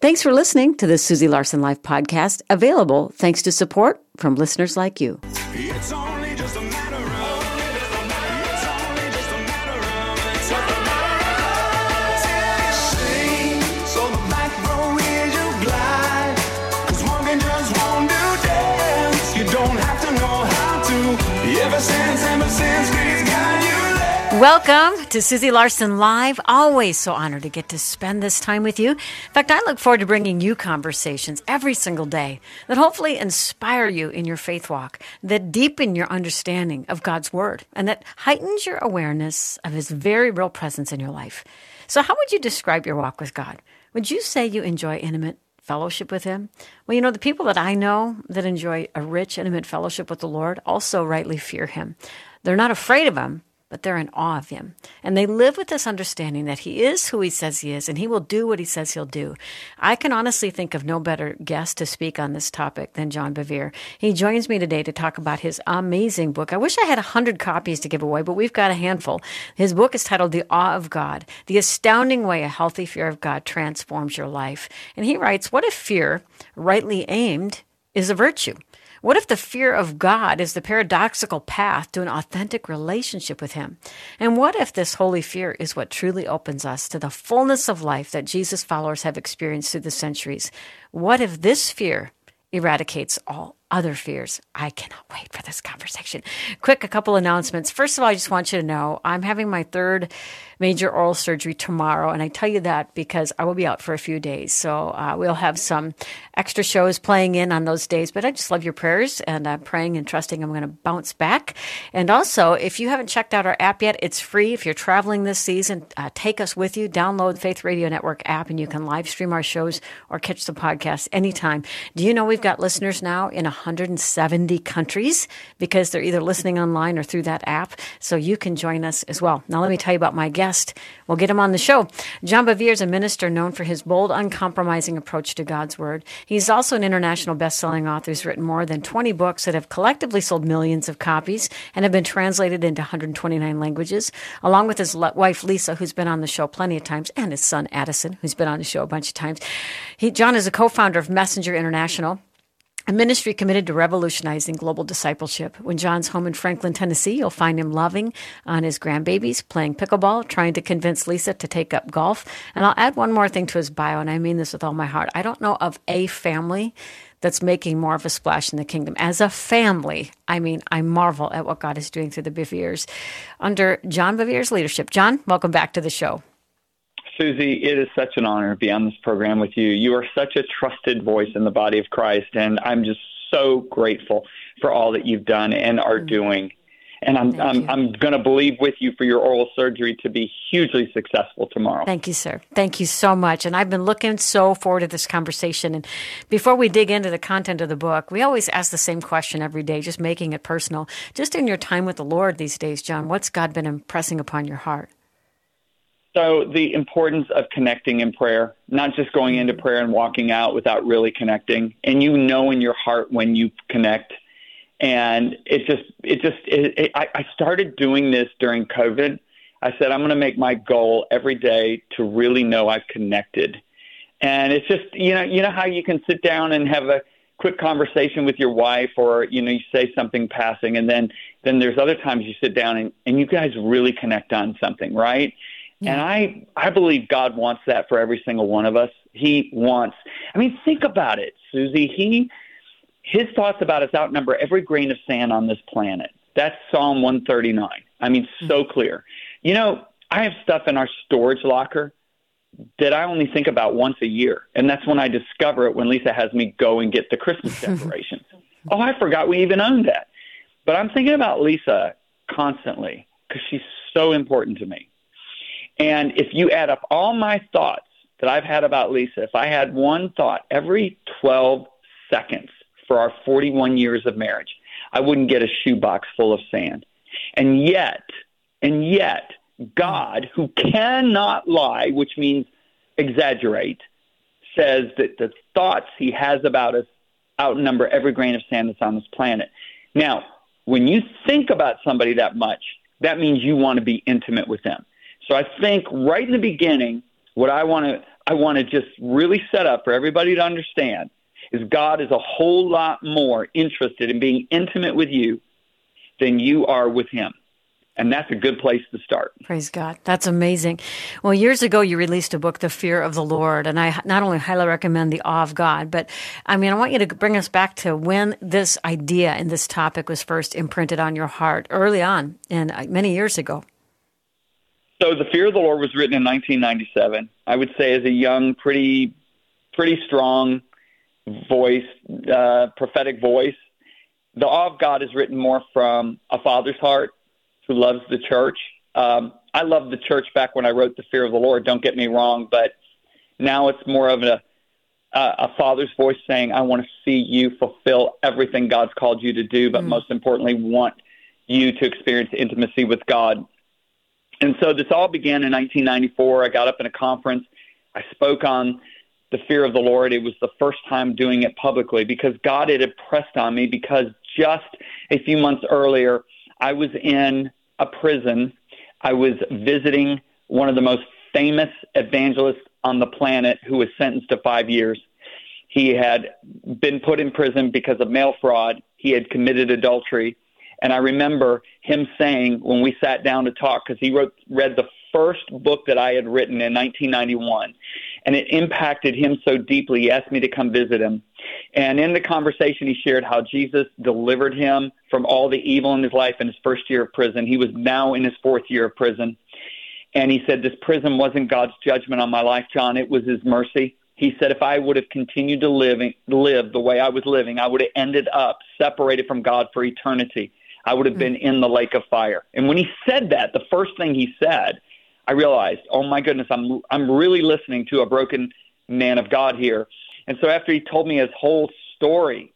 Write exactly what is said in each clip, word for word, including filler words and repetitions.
Thanks for listening to the Susie Larson Life podcast, available thanks to support from listeners like you. It's only just a matter of, it's only just a matter of, it's a matter of, sing, so the back row is you glide, 'cause walking just won't do dance, you don't have to know how to, ever since, ever since, please God you left. Welcome to Susie Larson Live. Always so honored to get to spend this time with you. In fact, I look forward to bringing you conversations every single day that hopefully inspire you in your faith walk, that deepen your understanding of God's Word, and that heightens your awareness of His very real presence in your life. So how would you describe your walk with God? Would you say you enjoy intimate fellowship with Him? Well, you know, the people that I know that enjoy a rich, intimate fellowship with the Lord also rightly fear Him. They're not afraid of Him, but they're in awe of Him. And they live with this understanding that He is who He says He is, and He will do what He says He'll do. I can honestly think of no better guest to speak on this topic than John Bevere. He joins me today to talk about his amazing book. I wish I had a hundred copies to give away, but we've got a handful. His book is titled The Awe of God, The Astounding Way a Healthy Fear of God Transforms Your Life. And he writes, what if fear, rightly aimed, is a virtue? What if the fear of God is the paradoxical path to an authentic relationship with Him? And what if this holy fear is what truly opens us to the fullness of life that Jesus' followers have experienced through the centuries? What if this fear eradicates all other fears? I cannot wait for this conversation. Quick, a couple announcements. First of all, I just want you to know I'm having my third major oral surgery tomorrow, and I tell you that because I will be out for a few days. So uh, we'll have some extra shows playing in on those days, but I just love your prayers, and I'm praying and trusting I'm going to bounce back. And also, if you haven't checked out our app yet, it's free. If you're traveling this season, uh, take us with you. Download the Faith Radio Network app, and you can live stream our shows or catch the podcast anytime. Do you know we've got listeners now in one hundred seventy countries because they're either listening online or through that app, so you can join us as well. Now, let me tell you about my guest. We'll get him on the show. John Bevere is a minister known for his bold, uncompromising approach to God's Word. He's also an international best-selling author who's written more than twenty books that have collectively sold millions of copies and have been translated into one hundred twenty-nine languages, along with his wife, Lisa, who's been on the show plenty of times, and his son, Addison, who's been on the show a bunch of times. He, John is a co-founder of Messenger International, a ministry committed to revolutionizing global discipleship. When John's home in Franklin, Tennessee, you'll find him loving on his grandbabies, playing pickleball, trying to convince Lisa to take up golf. And I'll add one more thing to his bio, and I mean this with all my heart. I don't know of a family that's making more of a splash in the kingdom. As a family, I mean, I marvel at what God is doing through the Beveres under John Bevere's leadership. John, welcome back to the show. Susie, it is such an honor to be on this program with you. You are such a trusted voice in the body of Christ, and I'm just so grateful for all that you've done and are doing. And I'm I'm, I'm going to believe with you for your oral surgery to be hugely successful tomorrow. Thank you, sir. Thank you so much. And I've been looking so forward to this conversation. And before we dig into the content of the book, we always ask the same question every day, just making it personal. Just in your time with the Lord these days, John, what's God been impressing upon your heart? So the importance of connecting in prayer, not just going into prayer and walking out without really connecting. And you know in your heart when you connect. And it just, it just, it, it, I, I started doing this during COVID. I said, I'm going to make my goal every day to really know I've connected. And it's just, you know, you know how you can sit down and have a quick conversation with your wife, or, you know, you say something passing, and then, then there's other times you sit down and, and you guys really connect on something, right? Yeah. And I, I believe God wants that for every single one of us. He wants, I mean, think about it, Susie. He, his thoughts about us outnumber every grain of sand on this planet. That's Psalm one thirty-nine. I mean, so clear. You know, I have stuff in our storage locker that I only think about once a year. And that's when I discover it, when Lisa has me go and get the Christmas decorations. Oh, I forgot we even owned that. But I'm thinking about Lisa constantly because she's so important to me. And if you add up all my thoughts that I've had about Lisa, if I had one thought every twelve seconds for our forty-one years of marriage, I wouldn't get a shoebox full of sand. And yet, and yet, God, who cannot lie, which means exaggerate, says that the thoughts he has about us outnumber every grain of sand that's on this planet. Now, when you think about somebody that much, that means you want to be intimate with them. So I think right in the beginning, what I want to I want to just really set up for everybody to understand is God is a whole lot more interested in being intimate with you than you are with him. And that's a good place to start. Praise God. That's amazing. Well, years ago, you released a book, The Fear of the Lord, and I not only highly recommend The Awe of God, but I mean, I want you to bring us back to when this idea and this topic was first imprinted on your heart early on and many years ago. So The Fear of the Lord was written in nineteen ninety-seven. I would say as a young, pretty, pretty strong voice, uh, prophetic voice. The Awe of God is written more from a father's heart who loves the church. Um, I loved the church back when I wrote The Fear of the Lord, don't get me wrong, but now it's more of a, a father's voice saying, I want to see you fulfill everything God's called you to do, but mm. most importantly, want you to experience intimacy with God. And so this all began in nineteen ninety-four. I got up in a conference. I spoke on The Fear of the Lord. It was the first time doing it publicly because God had impressed on me because just a few months earlier, I was in a prison. I was visiting one of the most famous evangelists on the planet who was sentenced to five years. He had been put in prison because of mail fraud. He had committed adultery. And I remember him saying when we sat down to talk, because he wrote, read the first book that I had written in nineteen ninety-one, and it impacted him so deeply, he asked me to come visit him. And in the conversation, he shared how Jesus delivered him from all the evil in his life in his first year of prison. He was now in his fourth year of prison. And he said, this prison wasn't God's judgment on my life, John. It was his mercy. He said, if I would have continued to live, live the way I was living, I would have ended up separated from God for eternity. I would have been in the lake of fire. And when he said that, the first thing he said, I realized, oh my goodness, I'm I'm really listening to a broken man of God here. And so after he told me his whole story,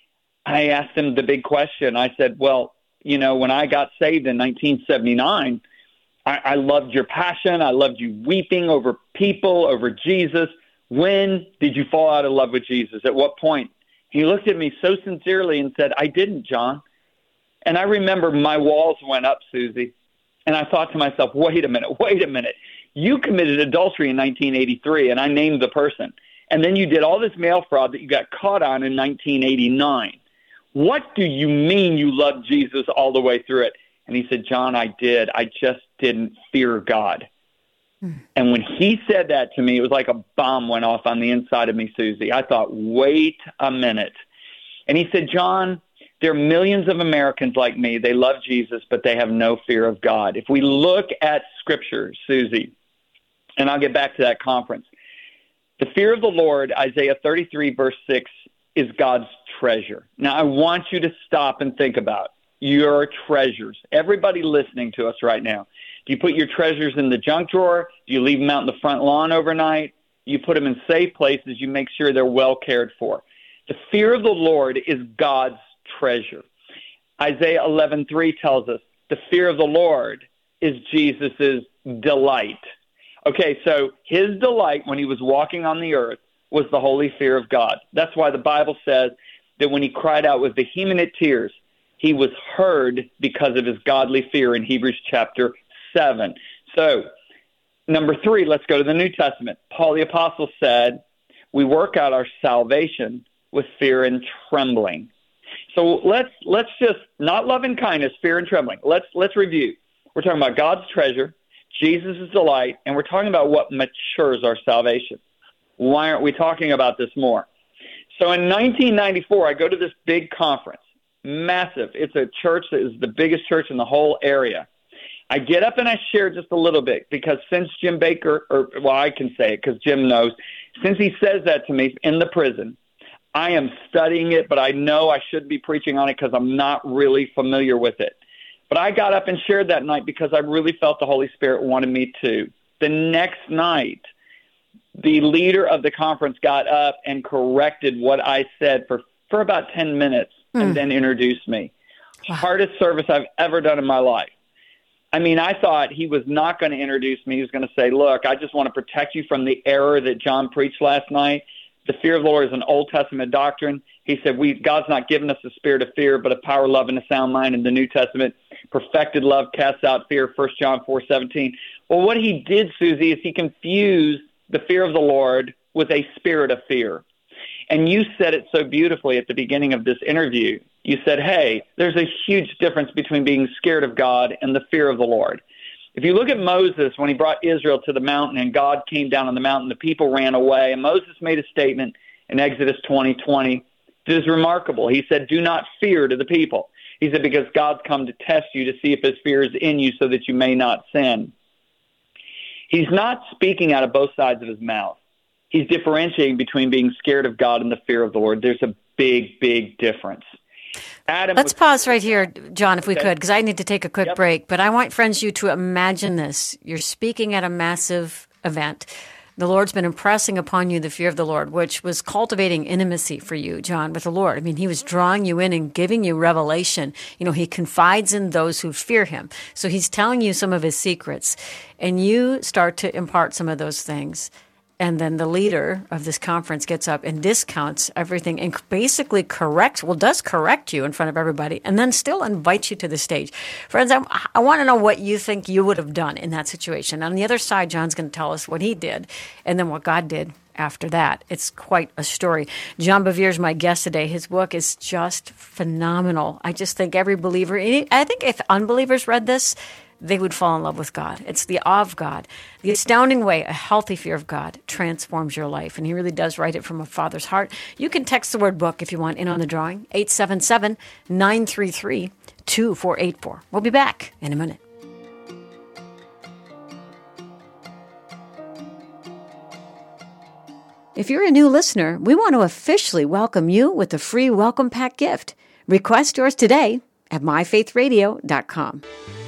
I asked him the big question. I said, well, you know, when I got saved in nineteen seventy-nine, I, I loved your passion. I loved you weeping over people, over Jesus. When did you fall out of love with Jesus? At what point? He looked at me so sincerely and said, I didn't, John. And I remember my walls went up, Susie. And I thought to myself, wait a minute, wait a minute. You committed adultery in nineteen eighty-three, and I named the person. And then you did all this mail fraud that you got caught on in nineteen eighty-nine. What do you mean you loved Jesus all the way through it? And he said, John, I did. I just didn't fear God. Hmm. And when he said that to me, it was like a bomb went off on the inside of me, Susie. I thought, wait a minute. And he said, John, there are millions of Americans like me. They love Jesus, but they have no fear of God. If we look at Scripture, Susie, and I'll get back to that conference, the fear of the Lord, Isaiah thirty-three, verse six, is God's treasure. Now, I want you to stop and think about your treasures. Everybody listening to us right now, do you put your treasures in the junk drawer? Do you leave them out in the front lawn overnight? You put them in safe places. You make sure they're well cared for. The fear of the Lord is God's treasure. Isaiah eleven three tells us the fear of the Lord is Jesus's delight. Okay, so his delight when he was walking on the earth was the holy fear of God. That's why the Bible says that when he cried out with vehement tears, he was heard because of his godly fear in Hebrews chapter seven. So, number three, let's go to the New Testament. Paul the Apostle said, we work out our salvation with fear and trembling. So let's let's just, not love and kindness, fear and trembling. Let's let's review. We're talking about God's treasure, Jesus' delight, and we're talking about what matures our salvation. Why aren't we talking about this more? So in nineteen ninety-four, I go to this big conference, massive. It's a church that is the biggest church in the whole area. I get up and I share just a little bit because since Jim Baker, or well, I can say it because Jim knows, since he says that to me in the prison, I am studying it, but I know I should be preaching on it because I'm not really familiar with it. But I got up and shared that night because I really felt the Holy Spirit wanted me to. The next night, the leader of the conference got up and corrected what I said for, for about ten minutes mm. and then introduced me. Wow. Hardest service I've ever done in my life. I mean, I thought he was not going to introduce me. He was going to say, look, I just want to protect you from the error that John preached last night. The fear of the Lord is an Old Testament doctrine. He said, "We God's not given us a spirit of fear, but of power, love, and a sound mind." In the New Testament, perfected love casts out fear, First John four seventeen. Well, what he did, Susie, is he confused the fear of the Lord with a spirit of fear. And you said it so beautifully at the beginning of this interview. You said, hey, there's a huge difference between being scared of God and the fear of the Lord. If you look at Moses, when he brought Israel to the mountain and God came down on the mountain, the people ran away. And Moses made a statement in Exodus twenty twenty that is remarkable. He said, do not fear to the people. He said, because God's come to test you to see if his fear is in you so that you may not sin. He's not speaking out of both sides of his mouth. He's differentiating between being scared of God and the fear of the Lord. There's a big, big difference. Adam Let's was- pause right here, John, if we Okay. could, because I need to take a quick Yep. break. But I want, friends, you to imagine this. You're speaking at a massive event. The Lord's been impressing upon you the fear of the Lord, which was cultivating intimacy for you, John, with the Lord. I mean, he was drawing you in and giving you revelation. You know, he confides in those who fear him. So he's telling you some of his secrets, and you start to impart some of those things. And then the leader of this conference gets up and discounts everything and basically corrects, well, does correct you in front of everybody, and then still invites you to the stage. Friends, I, I want to know what you think you would have done in that situation. On the other side, John's going to tell us what he did and then what God did after that. It's quite a story. John Bevere is my guest today. His book is just phenomenal. I just think every believer, I think if unbelievers read this, they would fall in love with God. It's the awe of God. The astounding way a healthy fear of God transforms your life. And he really does write it from a father's heart. You can text the word book if you want in on the drawing, eight seven seven, nine three three, two four eight four. We'll be back in a minute. If you're a new listener, we want to officially welcome you with a free welcome pack gift. Request yours today at my faith radio dot com.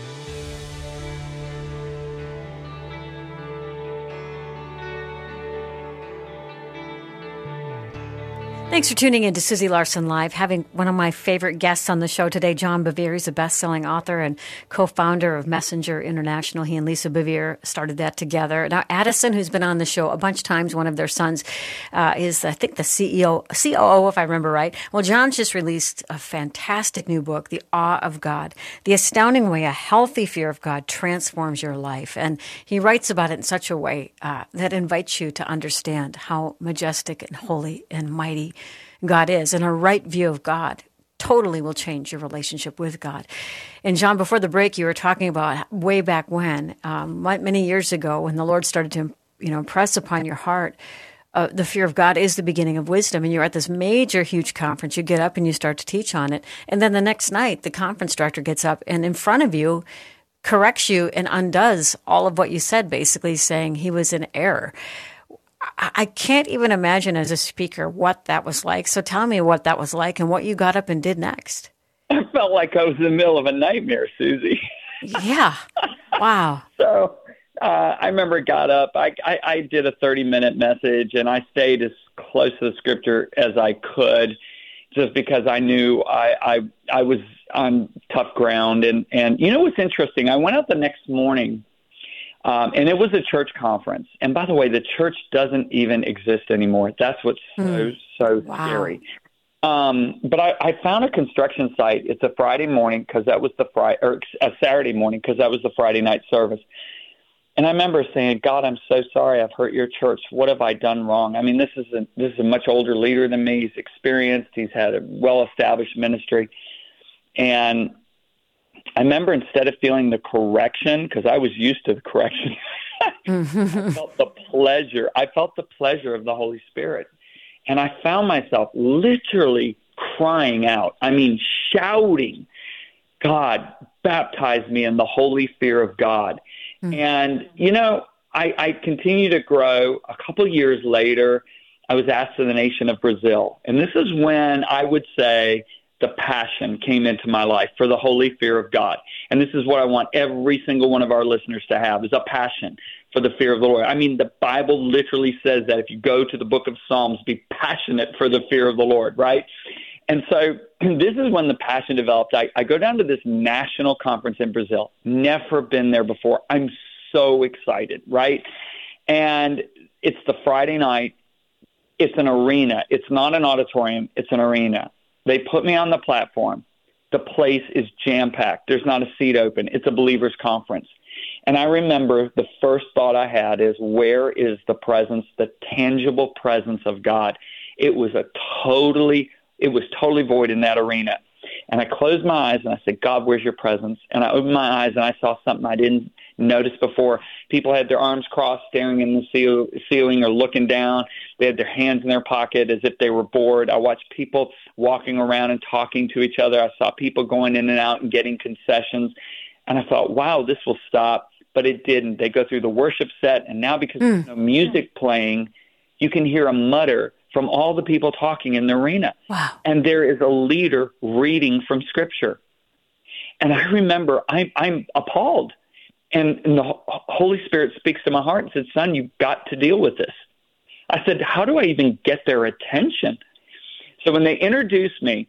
Thanks for tuning in to Susie Larson Live. Having one of my favorite guests on the show today, John Bevere. He's a best-selling author and co-founder of Messenger International. He and Lisa Bevere started that together. Now, Addison, who's been on the show a bunch of times, one of their sons, uh, is, I think, the C E O, C O O, if I remember right. Well, John's just released a fantastic new book, The Awe of God, The Astounding Way a Healthy Fear of God Transforms Your Life. And he writes about it in such a way uh, that invites you to understand how majestic and holy and mighty God is, and a right view of God totally will change your relationship with God. And John, before the break, you were talking about way back when, um, many years ago, when the Lord started to, you know, impress upon your heart, uh, the fear of God is the beginning of wisdom. And you're at this major, huge conference. You get up and you start to teach on it. And then the next night, the conference director gets up and in front of you corrects you and undoes all of what you said, basically saying he was in error. I can't even imagine as a speaker what that was like. So tell me what that was like and what you got up and did next. I felt like I was in the middle of a nightmare, Susie. Yeah. Wow. So uh, I remember I got up. I, I, I did a thirty-minute message, and I stayed as close to the scripture as I could just because I knew I, I, I was on tough ground. And, and you know what's interesting? I went out the next morning. Um, and it was a church conference. And by the way, the church doesn't even exist anymore. That's what's so, mm. so wow. scary. Um, but I, I found a construction site. It's a Friday morning because that was the Friday, or a Saturday morning because that was the Friday night service. And I remember saying, God, I'm so sorry I've hurt your church. What have I done wrong? I mean, this is a, this is a much older leader than me. He's experienced. He's had a well-established ministry. And I remember instead of feeling the correction, because I was used to the correction, I felt the pleasure. I felt the pleasure of the Holy Spirit. And I found myself literally crying out. I mean, shouting, God, baptize me in the holy fear of God. Mm-hmm. And, you know, I, I continue to grow. A couple of years later, I was asked to the nation of Brazil. And this is when I would say the passion came into my life for the holy fear of God. And this is what I want every single one of our listeners to have, is a passion for the fear of the Lord. I mean, the Bible literally says that if you go to the book of Psalms, be passionate for the fear of the Lord, right? And so this is when the passion developed. I, I go down to this national conference in Brazil. Never been there before. I'm so excited, right? And it's the Friday night. It's an arena. It's not an auditorium. It's an arena. They put me on the platform. The place is jam-packed. There's not a seat open. It's a believers conference. And I remember the first thought I had is, where is the presence, the tangible presence of God? It was a totally, it was totally void in that arena. And I closed my eyes and I said, God, where's your presence? And I opened my eyes and I saw something I didn't notice before. People had their arms crossed, staring in the ceil- ceiling or looking down. They had their hands in their pocket as if they were bored. I watched people walking around and talking to each other. I saw people going in and out and getting concessions. And I thought, wow, this will stop. But it didn't. They go through the worship set, and now because mm. there's no music playing, you can hear a mutter from all the people talking in the arena. Wow. And there is a leader reading from Scripture. And I remember I'm, I'm appalled. And, and the Holy Spirit speaks to my heart and said, son, you've got to deal with this. I said, how do I even get their attention? So when they introduced me,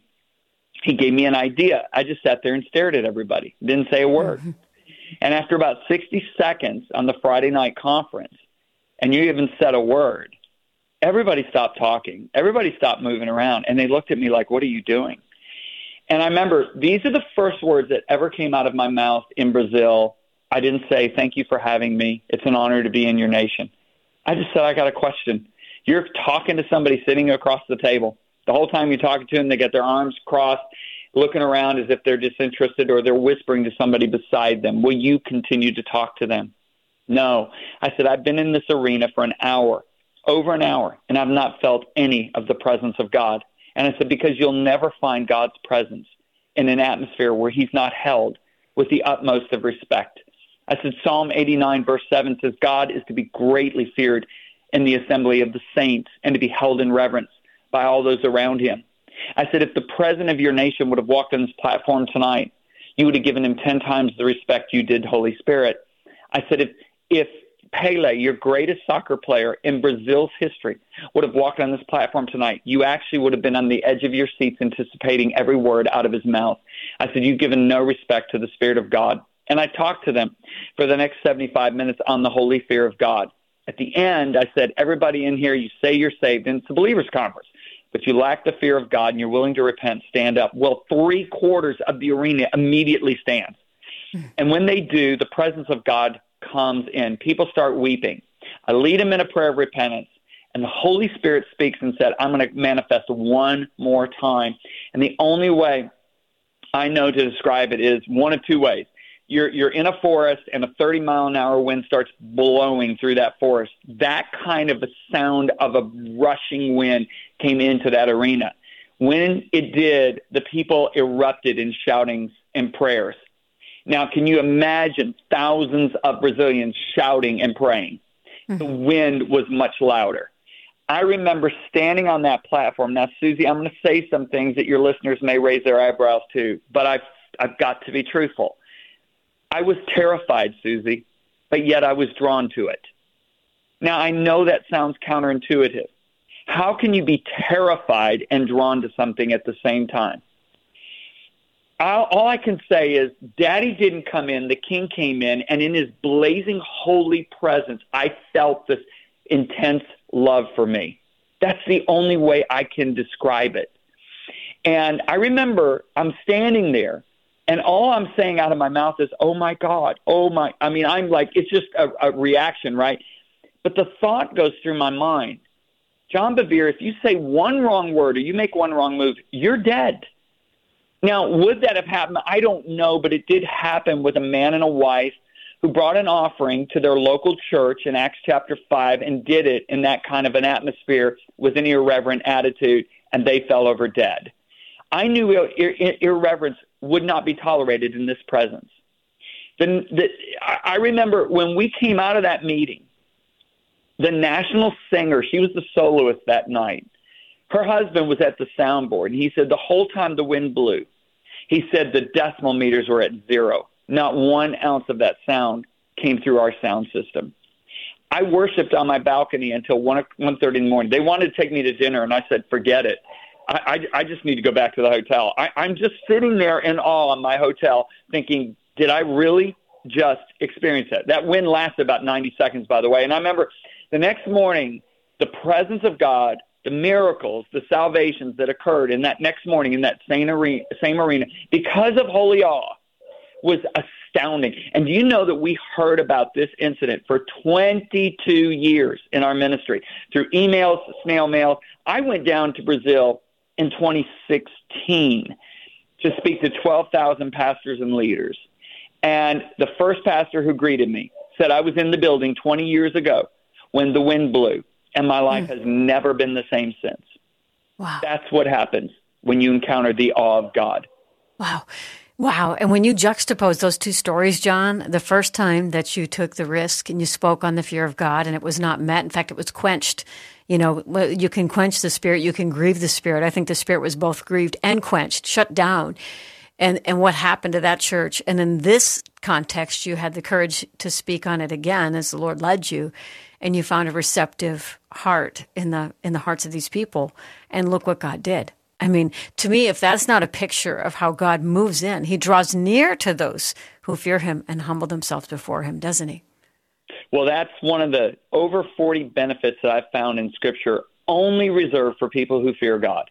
he gave me an idea. I just sat there and stared at everybody, didn't say a word. Mm-hmm. And after about sixty seconds on the Friday night conference, and you even said a word, everybody stopped talking. Everybody stopped moving around, and they looked at me like, what are you doing? And I remember these are the first words that ever came out of my mouth in Brazil. I didn't say, thank you for having me. It's an honor to be in your nation. I just said, I got a question. You're talking to somebody sitting across the table. The whole time you're talking to them, they get their arms crossed, looking around as if they're disinterested, or they're whispering to somebody beside them. Will you continue to talk to them? No. I said, I've been in this arena for an hour, over an hour, and I've not felt any of the presence of God. And I said, because you'll never find God's presence in an atmosphere where he's not held with the utmost of respect. I said, Psalm eighty-nine, verse seven says, God is to be greatly feared in the assembly of the saints and to be held in reverence by all those around him. I said, if the president of your nation would have walked on this platform tonight, you would have given him ten times the respect you did, Holy Spirit. I said, if if Pele, your greatest soccer player in Brazil's history, would have walked on this platform tonight, you actually would have been on the edge of your seats anticipating every word out of his mouth. I said, you've given no respect to the Spirit of God. And I talked to them for the next seventy-five minutes on the holy fear of God. At the end, I said, everybody in here, you say you're saved, and it's a believers conference, but you lack the fear of God and you're willing to repent, stand up. Well, three quarters of the arena immediately stands. And when they do, the presence of God comes in. People start weeping. I lead them in a prayer of repentance, and the Holy Spirit speaks and said, I'm going to manifest one more time. And the only way I know to describe it is one of two ways. You're you're in a forest and a thirty mile an hour wind starts blowing through that forest. That kind of a sound of a rushing wind came into that arena. When it did, the people erupted in shoutings and prayers. Now, can you imagine thousands of Brazilians shouting and praying? Mm-hmm. The wind was much louder. I remember standing on that platform. Now, Susie, I'm going to say some things that your listeners may raise their eyebrows to, but I've I've got to be truthful. I was terrified, Susie, but yet I was drawn to it. Now, I know that sounds counterintuitive. How can you be terrified and drawn to something at the same time? All, all I can say is Daddy didn't come in, the King came in, and in his blazing holy presence, I felt this intense love for me. That's the only way I can describe it. And I remember I'm standing there, and all I'm saying out of my mouth is, oh, my God, oh, my. I mean, I'm like, it's just a, a reaction, right? But the thought goes through my mind, John Bevere, if you say one wrong word or you make one wrong move, you're dead. Now, would that have happened? I don't know, but it did happen with a man and a wife who brought an offering to their local church in Acts chapter five and did it in that kind of an atmosphere with an irreverent attitude, and they fell over dead. I knew ir- ir- irreverence would not be tolerated in this presence. The, the, I remember when we came out of that meeting, the national singer, she was the soloist that night. Her husband was at the soundboard, and he said the whole time the wind blew, he said the decimal meters were at zero. Not one ounce of that sound came through our sound system. I worshiped on my balcony until one thirty in the morning. They wanted to take me to dinner, and I said, forget it. I, I, I just need to go back to the hotel. I, I'm just sitting there in awe in my hotel thinking, did I really just experience that? That wind lasted about ninety seconds, by the way. And I remember the next morning, the presence of God, the miracles, the salvations that occurred in that next morning in that same arena, same arena because of holy awe, was astounding. And do you know that we heard about this incident for twenty-two years in our ministry through emails, snail mail? I went down to Brazil in twenty sixteen to speak to twelve thousand pastors and leaders. And the first pastor who greeted me said, I was in the building twenty years ago when the wind blew, and my life mm. has never been the same since. Wow. That's what happens when you encounter the awe of God. Wow. Wow. And when you juxtapose those two stories, John, the first time that you took the risk and you spoke on the fear of God and it was not met, in fact, it was quenched. You know, you can quench the Spirit, you can grieve the Spirit. I think the Spirit was both grieved and quenched, shut down. And and what happened to that church? And in this context, you had the courage to speak on it again as the Lord led you, and you found a receptive heart in the in the hearts of these people. And look what God did. I mean, to me, if that's not a picture of how God moves in, he draws near to those who fear him and humble themselves before him, doesn't he? Well, that's one of the over forty benefits that I've found in Scripture only reserved for people who fear God.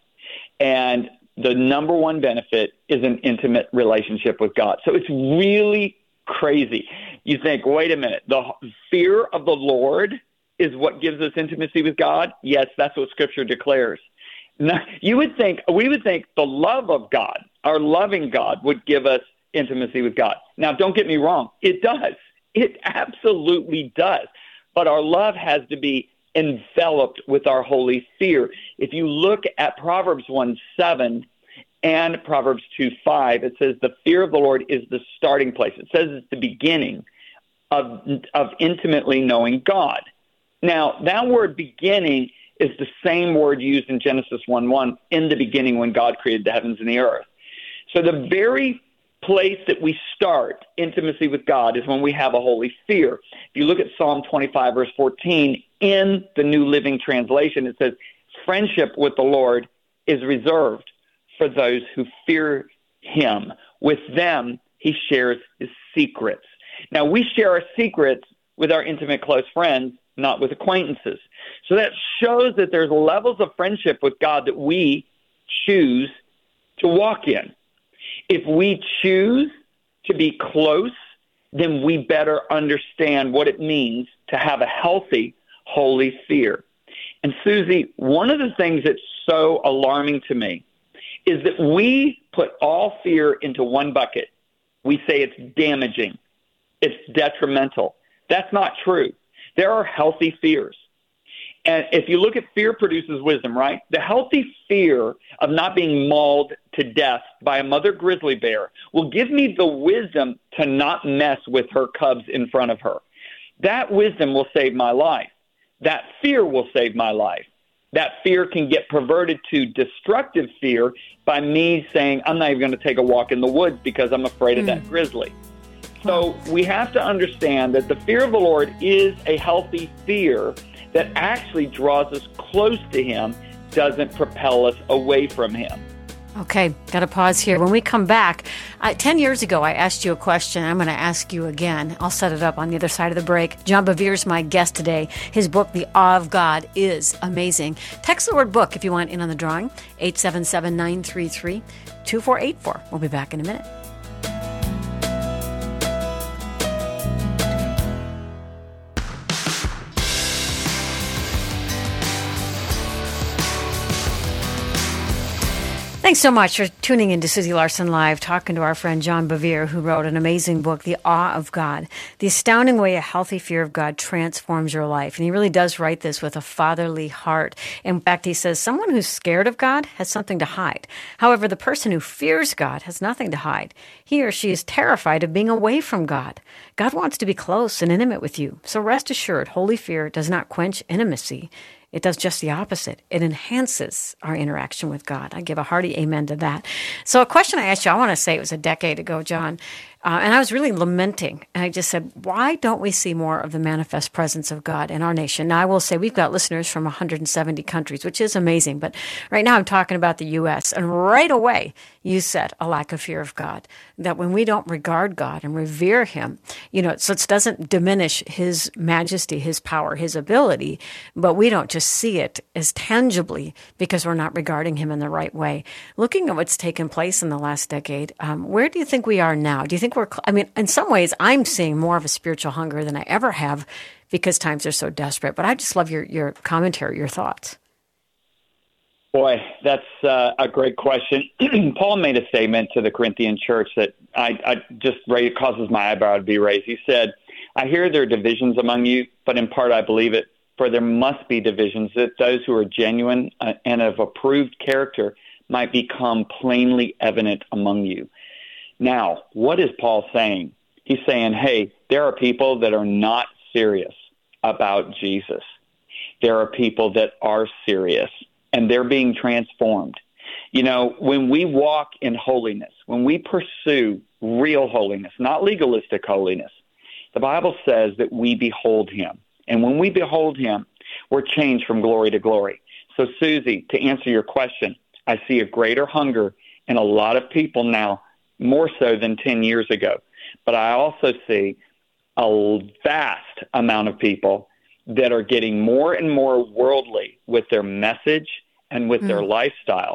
And the number one benefit is an intimate relationship with God. So it's really crazy. You think, wait a minute, the fear of the Lord is what gives us intimacy with God? Yes, that's what Scripture declares. Now, you would think, we would think the love of God, our loving God, would give us intimacy with God. Now, don't get me wrong. It does. It absolutely does. But our love has to be enveloped with our holy fear. If you look at Proverbs one seven and Proverbs two five, it says the fear of the Lord is the starting place. It says it's the beginning of, of intimately knowing God. Now, that word beginning is the same word used in Genesis one one, in the beginning when God created the heavens and the earth. So the very place that we start intimacy with God is when we have a holy fear. If you look at Psalm twenty-five, verse fourteen, in the New Living Translation, it says, friendship with the Lord is reserved for those who fear him. With them, he shares his secrets. Now, we share our secrets with our intimate close friends, not with acquaintances. So that shows that there's levels of friendship with God that we choose to walk in. If we choose to be close, then we better understand what it means to have a healthy, holy fear. And Susie, one of the things that's so alarming to me is that we put all fear into one bucket. We say it's damaging, it's detrimental. That's not true. There are healthy fears. And if you look at fear produces wisdom, right? The healthy fear of not being mauled to death by a mother grizzly bear will give me the wisdom to not mess with her cubs in front of her. That wisdom will save my life. That fear will save my life. That fear can get perverted to destructive fear by me saying, I'm not even going to take a walk in the woods because I'm afraid of mm. that grizzly. So we have to understand that the fear of the Lord is a healthy fear that actually draws us close to him, doesn't propel us away from him. Okay, got to pause here. When we come back, uh, ten years ago, I asked you a question. I'm going to ask you again. I'll set it up on the other side of the break. John Bevere is my guest today. His book, The Awe of God, is amazing. Text the word book if you want in on the drawing, eight seven seven, nine three three, two four eight four. We'll be back in a minute. Thanks so much for tuning in to Susie Larson Live, talking to our friend John Bevere, who wrote an amazing book, The Awe of God, the astounding way a healthy fear of God transforms your life. And he really does write this with a fatherly heart. In fact, he says, someone who's scared of God has something to hide. However, the person who fears God has nothing to hide. He or she is terrified of being away from God. God wants to be close and intimate with you. So rest assured, holy fear does not quench intimacy. It does just the opposite. It enhances our interaction with God. I give a hearty amen to that. So a question I asked you, I want to say it was a decade ago, John, uh, and I was really lamenting. And I just said, why don't we see more of the manifest presence of God in our nation? Now, I will say we've got listeners from one hundred seventy countries, which is amazing. But right now I'm talking about the U S. And right away, you said a lack of fear of God, that when we don't regard God and revere him, you know, so it doesn't diminish his majesty, his power, his ability, but we don't just see it as tangibly because we're not regarding him in the right way. Looking at what's taken place in the last decade, um, where do you think we are now? Do you think think we're, I mean, in some ways, I'm seeing more of a spiritual hunger than I ever have because times are so desperate. But I just love your, your commentary, your thoughts. Boy, that's uh, a great question. Paul made a statement to the Corinthian church that I, I just it causes my eyebrow to be raised. He said, I hear there are divisions among you, but in part I believe it, for there must be divisions, that those who are genuine uh, and of approved character might become plainly evident among you. Now, what is Paul saying? He's saying, hey, there are people that are not serious about Jesus. There are people that are serious, and they're being transformed. You know, when we walk in holiness, when we pursue real holiness, not legalistic holiness, the Bible says that we behold him. And when we behold him, we're changed from glory to glory. So, Susie, to answer your question, I see a greater hunger in a lot of people now, more so than ten years ago. But I also see a vast amount of people that are getting more and more worldly with their message and with mm. their lifestyle.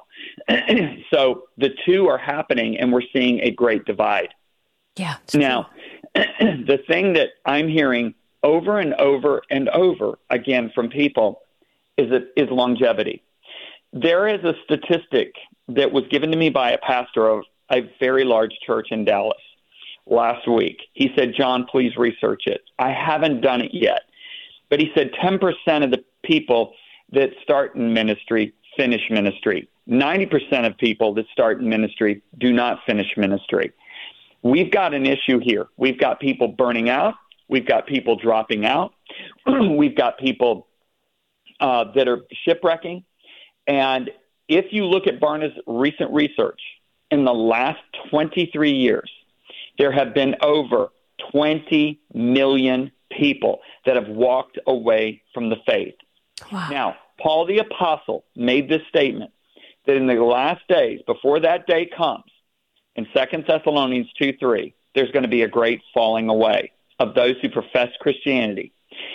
So the two are happening, and we're seeing a great divide. Yeah. Now, the thing that I'm hearing over and over and over again from people is that, is longevity. There is a statistic that was given to me by a pastor of a very large church in Dallas last week. He said, John, please research it. I haven't done it yet. But he said ten percent of the people that start in ministry finish ministry. ninety percent of people that start in ministry do not finish ministry. We've got an issue here. We've got people burning out. We've got people dropping out. We've got people uh, that are shipwrecking. And if you look at Barna's recent research, in the last twenty-three years, there have been over twenty million people that have walked away from the faith. Wow. Now, Paul the Apostle made this statement that in the last days, before that day comes, in Second Thessalonians two three, there's going to be a great falling away of those who profess Christianity.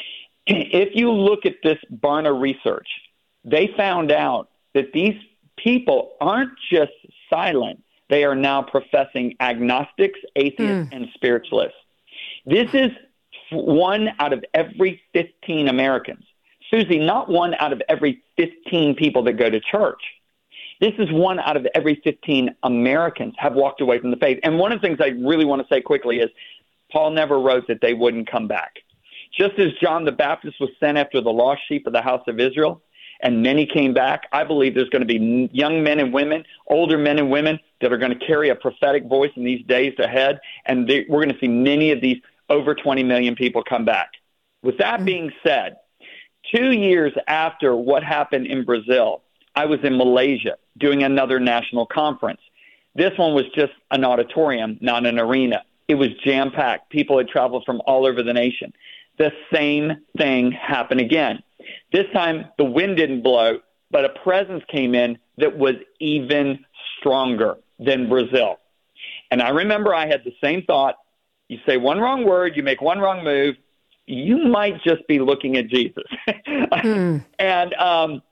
If you look at this Barna research, they found out that these people aren't just silent. They are now professing agnostics, atheists, mm. and spiritualists. This is one out of every fifteen Americans. Susie, not one out of every fifteen people that go to church. This is one out of every fifteen Americans have walked away from the faith. And one of the things I really want to say quickly is Paul never wrote that they wouldn't come back. Just as John the Baptist was sent after the lost sheep of the house of Israel, and many came back, I believe there's going to be young men and women, older men and women that are going to carry a prophetic voice in these days ahead, and they, we're going to see many of these over twenty million people come back. With that mm-hmm. being said, two years after what happened in Brazil, I was in Malaysia doing another national conference. This one was just an auditorium, not an arena. It was jam-packed. People had traveled from all over the nation. The same thing happened again. This time, the wind didn't blow, but a presence came in that was even stronger than Brazil. And I remember I had the same thought. You say one wrong word, you make one wrong move, you might just be looking at Jesus. mm. And um,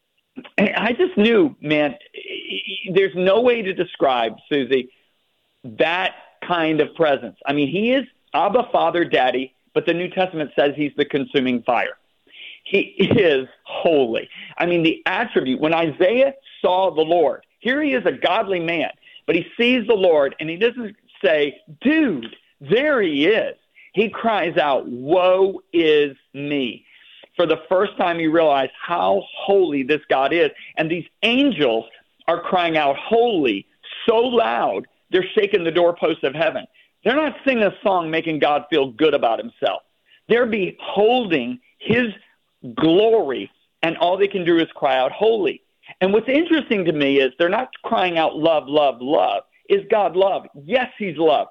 I just knew, man, there's no way to describe, Susie, that kind of presence. I mean, he is Abba, Father, Daddy, but the New Testament says he's the consuming fire. He is holy. I mean, the attribute, when Isaiah saw the Lord, here he is a godly man, but he sees the Lord and he doesn't say, dude, there he is. He cries out, woe is me. For the first time you realize how holy this God is. And these angels are crying out holy so loud, they're shaking the doorposts of heaven. They're not singing a song making God feel good about himself. They're beholding his glory, and all they can do is cry out holy. And what's interesting to me is they're not crying out love, love, love. Is God love? Yes, he's love.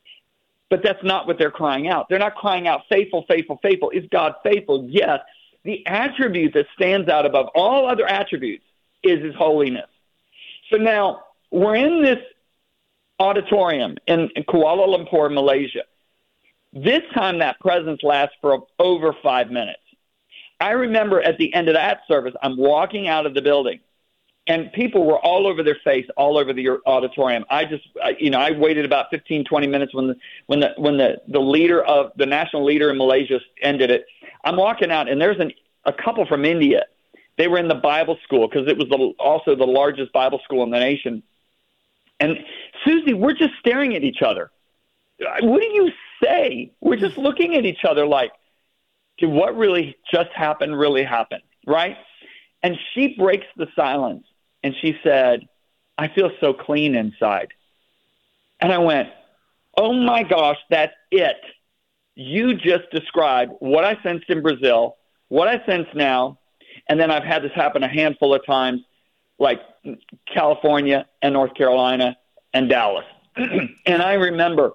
But that's not what they're crying out. They're not crying out faithful, faithful, faithful. Is God faithful? Yes. The attribute that stands out above all other attributes is his holiness. So now we're in this auditorium in, in Kuala Lumpur, Malaysia. This time that presence lasts for over five minutes. I remember at the end of that service, I'm walking out of the building, and people were all over their face, all over the auditorium. I just, you know, I waited about fifteen, twenty minutes when the when the when the, the leader of the national leader in Malaysia ended it. I'm walking out, and there's an, a couple from India. They were in the Bible school because it was the, also the largest Bible school in the nation. And Susie, we're just staring at each other. What do you say? We're just looking at each other like, did what really just happened really happen, right? And she breaks the silence, and she said, I feel so clean inside. And I went, oh, my gosh, that's it. You just described what I sensed in Brazil, what I sense now, and then I've had this happen a handful of times, like California and North Carolina and Dallas. And I remember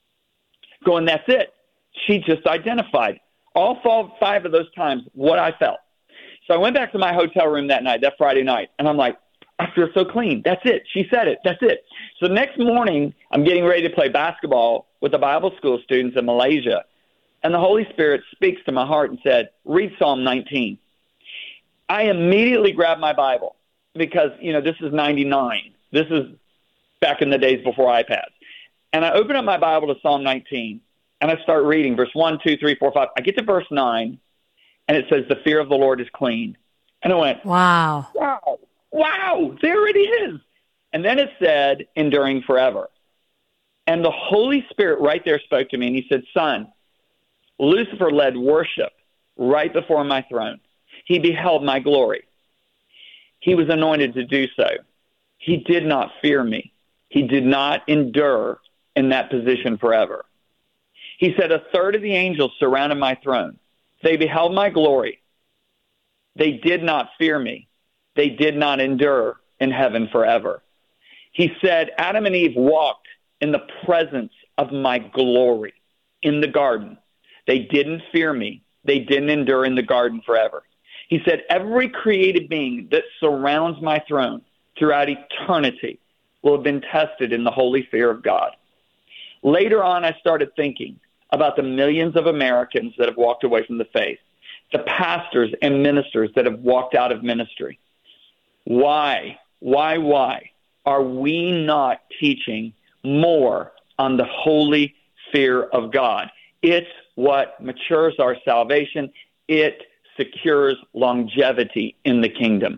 going, that's it. She just identified all five of those times what I felt. So I went back to my hotel room that night, that Friday night, and I'm like, I feel so clean. That's it. She said it. That's it. So the next morning, I'm getting ready to play basketball with the Bible school students in Malaysia, and the Holy Spirit speaks to my heart and said, read Psalm nineteen. I immediately grabbed my Bible because, you know, this is ninety-nine. This is back in the days before iPads. And I open up my Bible to Psalm nineteen, and I start reading verse one, two, three, four, five. I get to verse nine, and it says, the fear of the Lord is clean. And I went, wow, wow, wow, there it is. And then it said, enduring forever. And the Holy Spirit right there spoke to me, and he said, son, Lucifer led worship right before my throne. He beheld my glory. He was anointed to do so. He did not fear me. He did not endure in that position forever. He said, a third of the angels surrounded my throne. They beheld my glory. They did not fear me. They did not endure in heaven forever. He said, Adam and Eve walked in the presence of my glory in the garden. They didn't fear me. They didn't endure in the garden forever. He said, every created being that surrounds my throne throughout eternity will have been tested in the holy fear of God. Later on, I started thinking about the millions of Americans that have walked away from the faith, the pastors and ministers that have walked out of ministry. Why, why, why are we not teaching more on the holy fear of God? It's what matures our salvation. It secures longevity in the kingdom.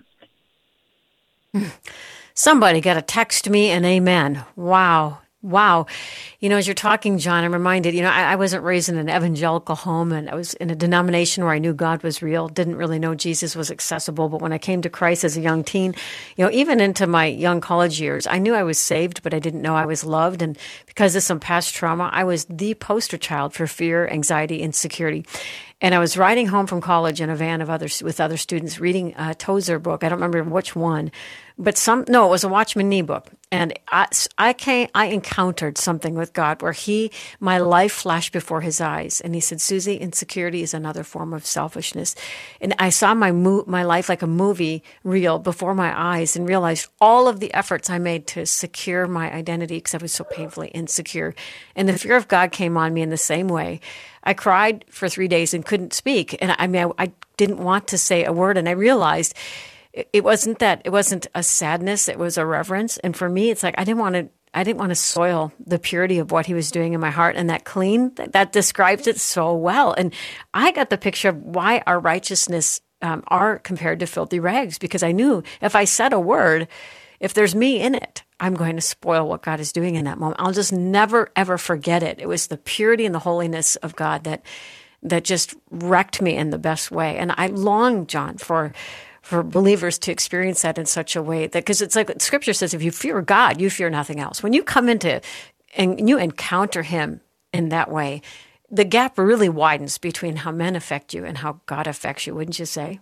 Somebody got to text me an amen. Wow. Wow. You know, as you're talking, John, I'm reminded, you know, I, I wasn't raised in an evangelical home, and I was in a denomination where I knew God was real, didn't really know Jesus was accessible. But when I came to Christ as a young teen, you know, even into my young college years, I knew I was saved, but I didn't know I was loved. And because of some past trauma, I was the poster child for fear, anxiety, insecurity. And I was riding home from college in a van of others with other students reading a Tozer book. I don't remember which one, but some, no, it was a Watchman Nee book. And I, I came, I encountered something with God where he, my life flashed before his eyes. And he said, Susie, insecurity is another form of selfishness. And I saw my mo- my life like a movie reel before my eyes and realized all of the efforts I made to secure my identity because I was so painfully insecure. And the fear of God came on me in the same way. I cried for three days and couldn't speak. And I mean, I, I didn't want to say a word. And I realized it, it wasn't that, it wasn't a sadness, it was a reverence. And for me, it's like, I didn't want to, I didn't want to soil the purity of what he was doing in my heart. And that clean, that, that describes it so well. And I got the picture of why our righteousness um, are compared to filthy rags, because I knew if I said a word, if there's me in it, I'm going to spoil what God is doing in that moment. I'll just never, ever forget it. It was the purity and the holiness of God that that just wrecked me in the best way. And I long, John, for for believers to experience that in such a way that, because it's like Scripture says, if you fear God, you fear nothing else. When you come into and you encounter him in that way, the gap really widens between how men affect you and how God affects you, wouldn't you say?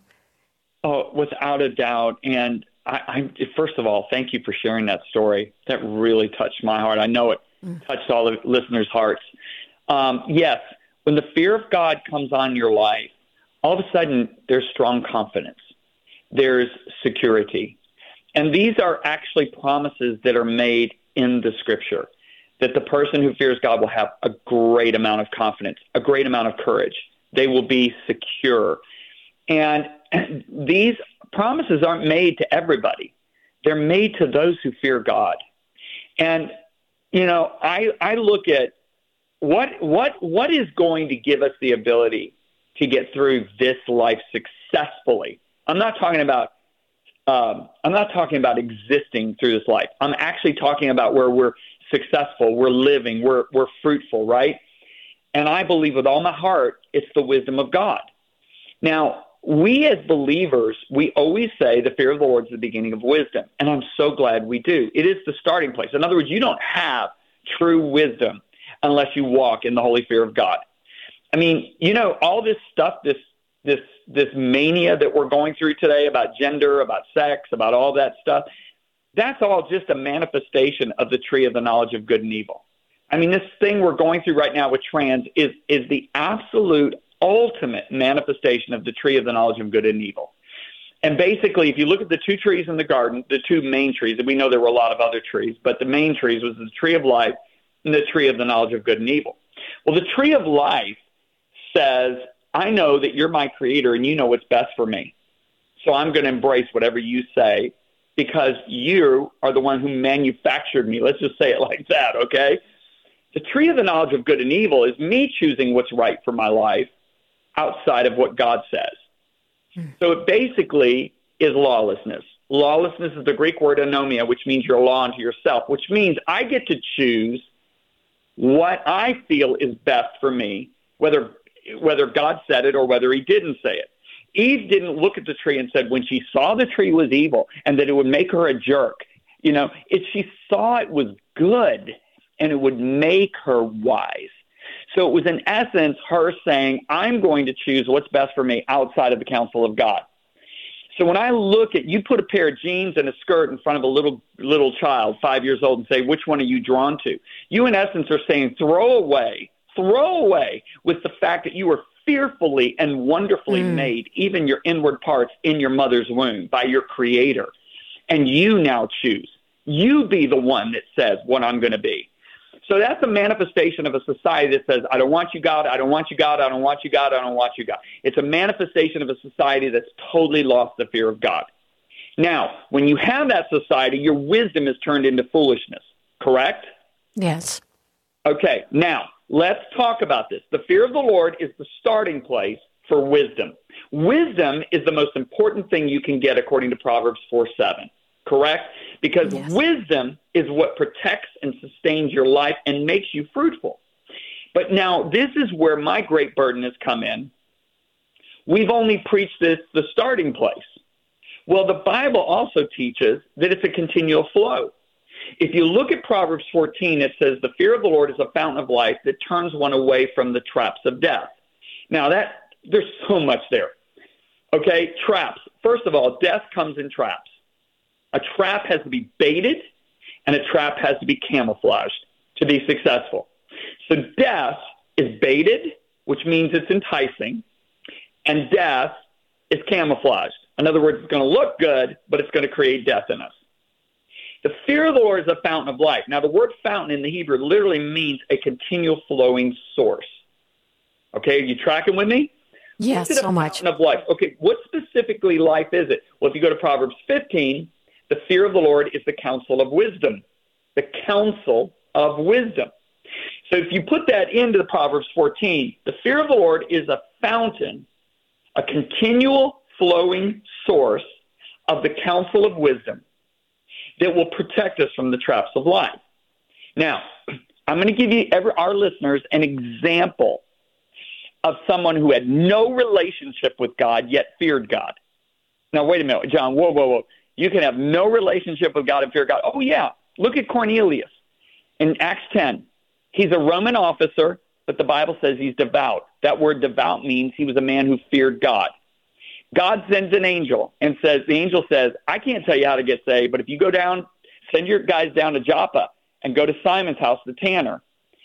Oh, without a doubt. And I, I, first of all, thank you for sharing that story. That really touched my heart. I know it mm. touched all the listeners' hearts. Um, yes, when the fear of God comes on your life, all of a sudden there's strong confidence. There's security. And these are actually promises that are made in the Scripture, that the person who fears God will have a great amount of confidence, a great amount of courage. They will be secure. And these promises aren't made to everybody. They're made to those who fear God. And, you know, I, I look at what, what, what is going to give us the ability to get through this life successfully. I'm not talking about, um, I'm not talking about existing through this life. I'm actually talking about where we're successful, we're living, we're, we're fruitful, right? And I believe with all my heart, it's the wisdom of God. Now, we as believers, we always say the fear of the Lord is the beginning of wisdom. And I'm so glad we do. It is the starting place. In other words, you don't have true wisdom unless you walk in the holy fear of God. I mean, you know, all this stuff, this this this mania that we're going through today about gender, about sex, about all that stuff, that's all just a manifestation of the tree of the knowledge of good and evil. I mean, this thing we're going through right now with trans is is the absolute ultimate manifestation of the tree of the knowledge of good and evil. And basically, if you look at the two trees in the garden, the two main trees, and we know there were a lot of other trees, but the main trees was the tree of life and the tree of the knowledge of good and evil. Well, the tree of life says, I know that you're my creator and you know what's best for me. So I'm going to embrace whatever you say because you are the one who manufactured me. Let's just say it like that, okay? The tree of the knowledge of good and evil is me choosing what's right for my life outside of what God says. Hmm. So it basically is lawlessness. Lawlessness is the Greek word anomia, which means you're law unto yourself, which means I get to choose what I feel is best for me, whether whether God said it or whether he didn't say it. Eve didn't look at the tree and said when she saw the tree was evil and that it would make her a jerk. You know, it, she saw it was good and it would make her wise. So it was in essence her saying, I'm going to choose what's best for me outside of the counsel of God. So when I look at, you put a pair of jeans and a skirt in front of a little little child, five years old, and say, which one are you drawn to? You in essence are saying, throw away, throw away with the fact that you were fearfully and wonderfully mm. made, even your inward parts in your mother's womb by your creator. And you now choose. You be the one that says what I'm going to be. So that's a manifestation of a society that says, I don't want you, God, I don't want you, God, I don't want you, God, I don't want you, God. It's a manifestation of a society that's totally lost the fear of God. Now, when you have that society, your wisdom is turned into foolishness, correct? Yes. Okay, now, let's talk about this. The fear of the Lord is the starting place for wisdom. Wisdom is the most important thing you can get according to Proverbs four seven. Correct? Because yes. wisdom is what protects and sustains your life and makes you fruitful. But now this is where my great burden has come in. We've only preached this, the starting place. Well, the Bible also teaches that it's a continual flow. If you look at Proverbs fourteen, it says, the fear of the Lord is a fountain of life that turns one away from the traps of death. Now, that there's so much there. Okay, traps. First of all, death comes in traps. A trap has to be baited, and a trap has to be camouflaged to be successful. So death is baited, which means it's enticing, and death is camouflaged. In other words, it's going to look good, but it's going to create death in us. The fear of the Lord is a fountain of life. Now, the word fountain in the Hebrew literally means a continual flowing source. Okay, are you tracking with me? Yes, so much. Fountain of life. Okay, what specifically life is it? Well, if you go to Proverbs fifteen, the fear of the Lord is the counsel of wisdom. The counsel of wisdom. So if you put that into the Proverbs fourteen, the fear of the Lord is a fountain, a continual flowing source of the counsel of wisdom that will protect us from the traps of life. Now, I'm going to give you, every, our listeners, an example of someone who had no relationship with God yet feared God. Now, wait a minute, John, whoa, whoa, whoa. You can have no relationship with God and fear God. Oh, yeah. Look at Cornelius in Acts ten. He's a Roman officer, but the Bible says he's devout. That word devout means he was a man who feared God. God sends an angel and says, the angel says, I can't tell you how to get saved, but if you go down, send your guys down to Joppa and go to Simon's house, the tanner.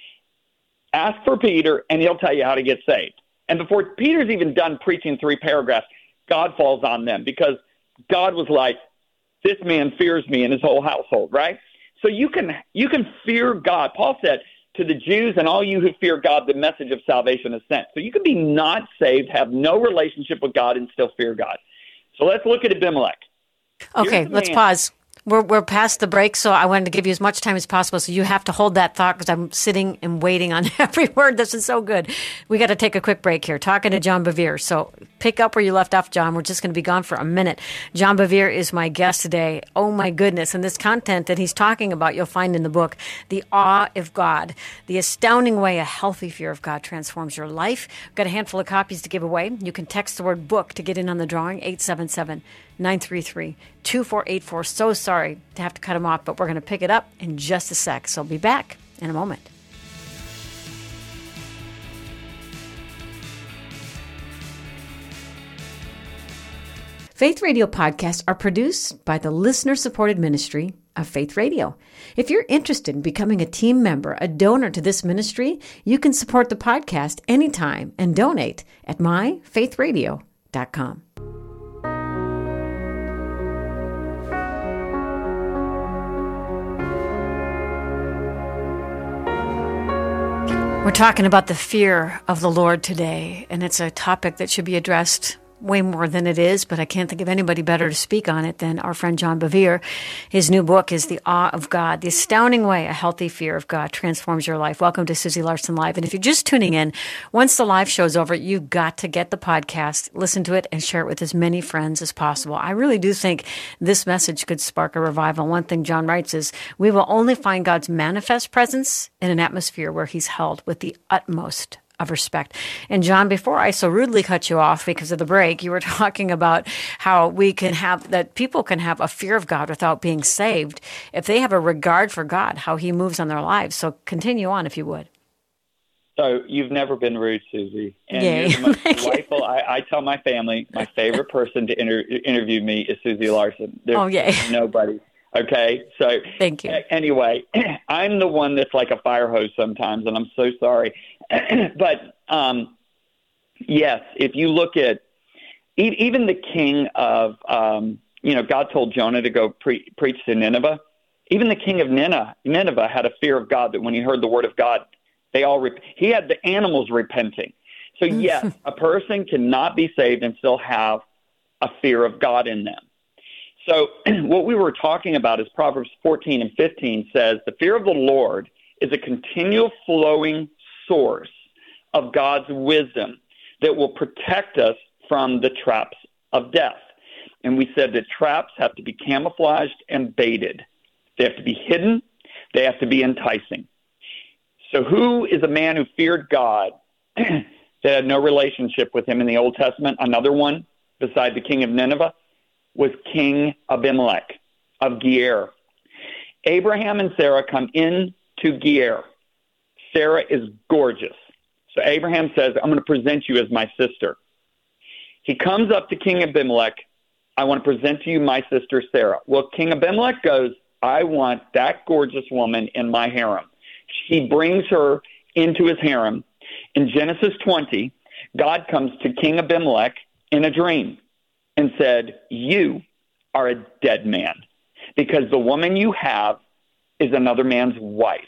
Ask for Peter, and he'll tell you how to get saved. And before Peter's even done preaching three paragraphs, God falls on them because God was like, this man fears me and his whole household, right? So you can you can fear God. Paul said to the Jews and all you who fear God, the message of salvation is sent. So you can be not saved, have no relationship with God, and still fear God. So let's look at Abimelech. Okay, let's pause. We're we're past the break, so I wanted to give you as much time as possible. So you have to hold that thought because I'm sitting and waiting on every word. This is so good. We got to take a quick break here. Talking to John Bevere. So pick up where you left off, John. We're just going to be gone for a minute. John Bevere is my guest today. Oh my goodness! And this content that he's talking about, you'll find in the book, "The Awe of God: The Astounding Way a Healthy Fear of God Transforms Your Life." We've got a handful of copies to give away. You can text the word "book" to get in on the drawing. eight seven seven, nine three three, two four eight four. So sorry to have to cut him off, but we're going to pick it up in just a sec. So I'll be back in a moment. Faith Radio podcasts are produced by the listener-supported ministry of Faith Radio. If you're interested in becoming a team member, a donor to this ministry, you can support the podcast anytime and donate at my faith radio dot com. We're talking about the fear of the Lord today, and it's a topic that should be addressed way more than it is, but I can't think of anybody better to speak on it than our friend John Bevere. His new book is The Awe of God: The Astounding Way a Healthy Fear of God Transforms Your Life. Welcome to Susie Larson Live. And if you're just tuning in, once the live show's over, you've got to get the podcast, listen to it, and share it with as many friends as possible. I really do think this message could spark a revival. One thing John writes is, we will only find God's manifest presence in an atmosphere where he's held with the utmost of respect. And John, before I so rudely cut you off because of the break, you were talking about how we can have, that people can have a fear of God without being saved if they have a regard for God, how he moves on their lives. So continue on if you would. So you've never been rude, Susie. And Yay. you're the most delightful. I, I tell my family, my favorite person to inter- interview me is Susie Larson. There's Oh, yay. nobody. Okay, so Thank you. Anyway, I'm the one that's like a fire hose sometimes, and I'm so sorry. But um, yes, if you look at e- even the king of, um, you know, God told Jonah to go pre- preach to Nineveh. Even the king of Nineveh, Nineveh had a fear of God that when he heard the word of God, they all rep- he had the animals repenting. So yes, a person cannot be saved and still have a fear of God in them. So what we were talking about is Proverbs fourteen and fifteen says, the fear of the Lord is a continual flowing source of God's wisdom that will protect us from the traps of death. And we said that traps have to be camouflaged and baited. They have to be hidden. They have to be enticing. So who is a man who feared God that had no relationship with him in the Old Testament? Another one beside the king of Nineveh was King Abimelech of Gerar. Abraham and Sarah come in to Gerar. Sarah is gorgeous. So Abraham says, I'm going to present you as my sister. He comes up to King Abimelech. I want to present to you my sister Sarah. Well, King Abimelech goes, I want that gorgeous woman in my harem. He brings her into his harem. In Genesis twenty, God comes to King Abimelech in a dream and said, you are a dead man because the woman you have is another man's wife.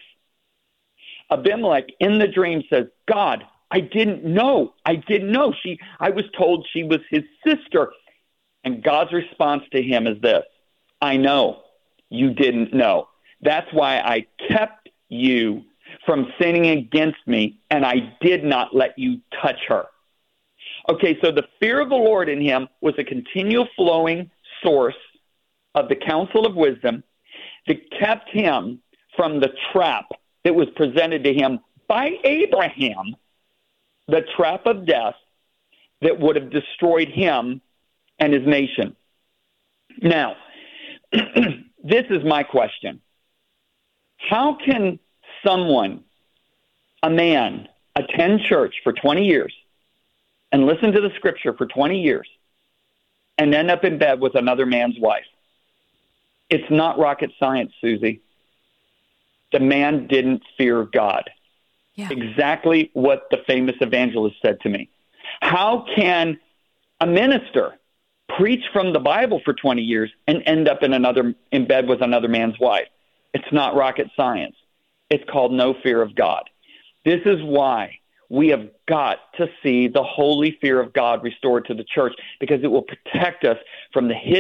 Abimelech in the dream says, God, I didn't know. I didn't know. She. I was told she was his sister. And God's response to him is this, I know you didn't know. That's why I kept you from sinning against me, and I did not let you touch her. Okay, so the fear of the Lord in him was a continual flowing source of the counsel of wisdom that kept him from the trap that was presented to him by Abraham, the trap of death that would have destroyed him and his nation. Now, this is my question. How can someone, a man, attend church for twenty years and listen to the scripture for twenty years and end up in bed with another man's wife? It's not rocket science, Susie. The man didn't fear God. Yeah. Exactly what the famous evangelist said to me. How can a minister preach from the Bible for twenty years and end up in another in bed with another man's wife? It's not rocket science. It's called no fear of God. This is why we have got to see the holy fear of God restored to the church, because it will protect us from the hidden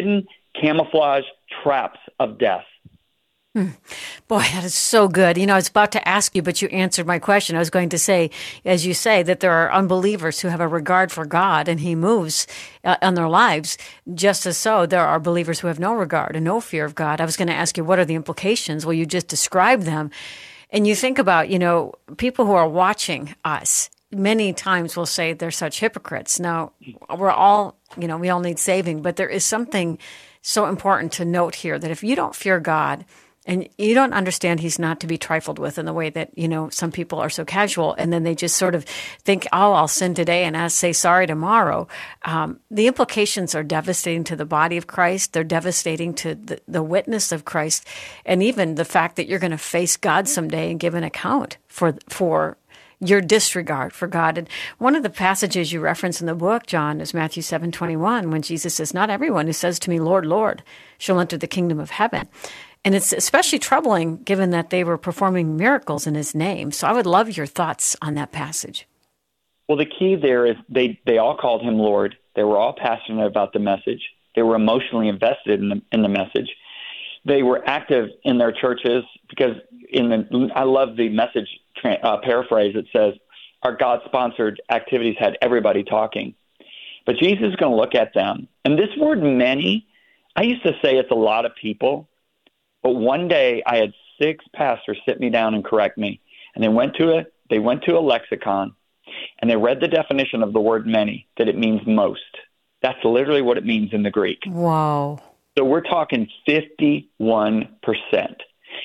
camouflage traps of death. Hmm. Boy, that is so good. You know, I was about to ask you, but you answered my question. I was going to say, as you say, that there are unbelievers who have a regard for God and he moves uh, in their lives. Just as so, there are believers who have no regard and no fear of God. I was going to ask you, what are the implications? Well, you just described them. And you think about, you know, people who are watching us, many times will say they're such hypocrites. Now, we're all, you know, we all need saving, but there is something so important to note here that if you don't fear God, and you don't understand he's not to be trifled with in the way that, you know, some people are so casual and then they just sort of think, oh, I'll sin today and I'll say sorry tomorrow. Um, the implications are devastating to the body of Christ. They're devastating to the, the witness of Christ. And even the fact that you're going to face God someday and give an account for, for your disregard for God. And one of the passages you reference in the book, John, is Matthew seven twenty-one, when Jesus says, not everyone who says to me, Lord, Lord, shall enter the kingdom of heaven. And it's especially troubling given that they were performing miracles in his name. So I would love your thoughts on that passage. Well, the key there is they, they all called him Lord. They were all passionate about the message. They were emotionally invested in the, in the message. They were active in their churches because in the I love the message uh, paraphrase. It says, our God-sponsored activities had everybody talking. But Jesus is going to look at them. And this word many, I used to say it's a lot of people. But one day I had six pastors sit me down and correct me. And they went to a, they went to a lexicon and they read the definition of the word many, that it means most. That's literally what it means in the Greek. Wow. So we're talking fifty-one percent.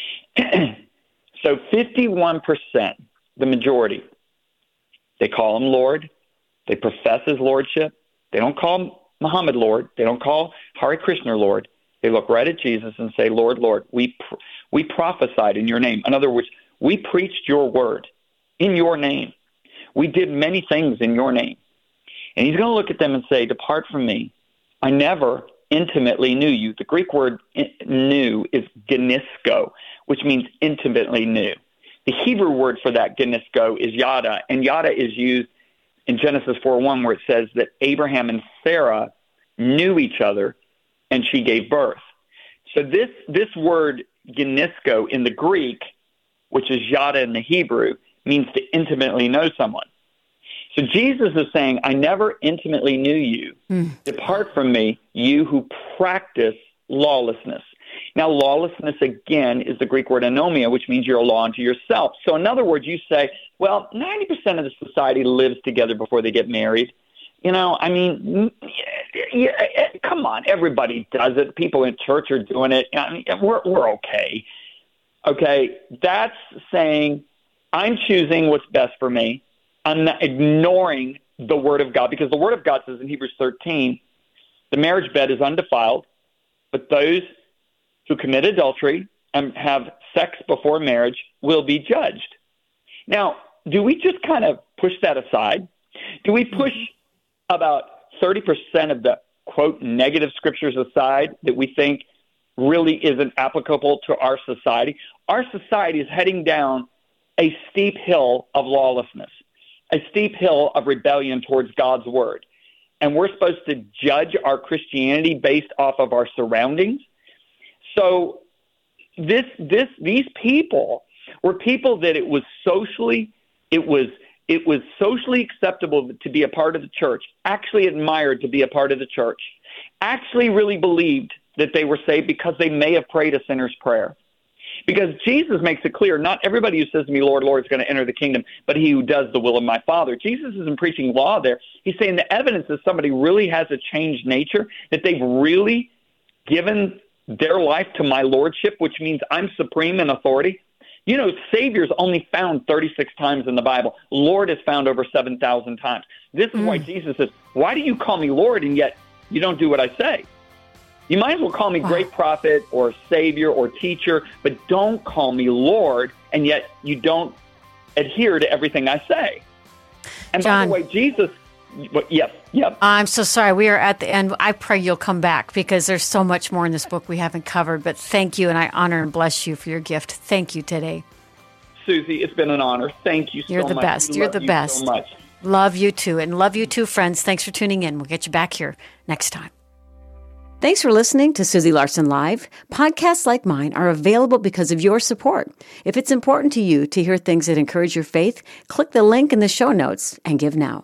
So fifty-one percent, the majority, they call him Lord. They profess his lordship. They don't call Muhammad Lord. They don't call Hare Krishna Lord. They look right at Jesus and say, Lord, Lord, we pr- we prophesied in your name. In other words, we preached your word in your name. We did many things in your name. And he's going to look at them and say, depart from me. I never intimately knew you. The Greek word knew is genisko, which means intimately knew. The Hebrew word for that genisko is yada, and yada is used in Genesis four one where it says that Abraham and Sarah knew each other and she gave birth. So this this word genisko in the Greek, which is yada in the Hebrew, means to intimately know someone. So Jesus is saying, I never intimately knew you. Mm. Depart from me, you who practice lawlessness. Now, lawlessness, again, is the Greek word anomia, which means you're a law unto yourself. So in other words, you say, well, ninety percent of the society lives together before they get married. You know, I mean, yeah, yeah, come on, everybody does it. People in church are doing it. I mean, we're, we're okay. Okay, that's saying I'm choosing what's best for me. I'm not ignoring the Word of God, because the Word of God says in Hebrews thirteen, the marriage bed is undefiled, but those who commit adultery and have sex before marriage will be judged. Now, do we just kind of push that aside? Do we push about thirty percent of the, quote, negative scriptures aside that we think really isn't applicable to our society? Our society is heading down a steep hill of lawlessness, a steep hill of rebellion towards God's word. And we're supposed to judge our Christianity based off of our surroundings. So this, this, these people were people that it was socially, it was, it was socially acceptable to be a part of the church, actually admired to be a part of the church, actually really believed that they were saved because they may have prayed a sinner's prayer. Because Jesus makes it clear, not everybody who says to me, Lord, Lord, is going to enter the kingdom, but he who does the will of my Father. Jesus isn't preaching law there. He's saying the evidence that somebody really has a changed nature, that they've really given their life to my lordship, which means I'm supreme in authority. You know, Savior's only found thirty-six times in the Bible. Lord is found over seven thousand times. This is mm. why Jesus says, why do you call me Lord and yet you don't do what I say? You might as well call me wow. great prophet or Savior or teacher, but don't call me Lord, and yet you don't adhere to everything I say. And John, by the way, Jesus, yes, yep. I'm so sorry. We are at the end. I pray you'll come back because there's so much more in this book we haven't covered, but thank you, and I honor and bless you for your gift. Thank you today. Susie, it's been an honor. Thank you so much. You're the best. We You're love the you best. So much. Love you too, and love you too, friends. Thanks for tuning in. We'll get you back here next time. Thanks for listening to Susie Larson Live. Podcasts like mine are available because of your support. If it's important to you to hear things that encourage your faith, click the link in the show notes and give now.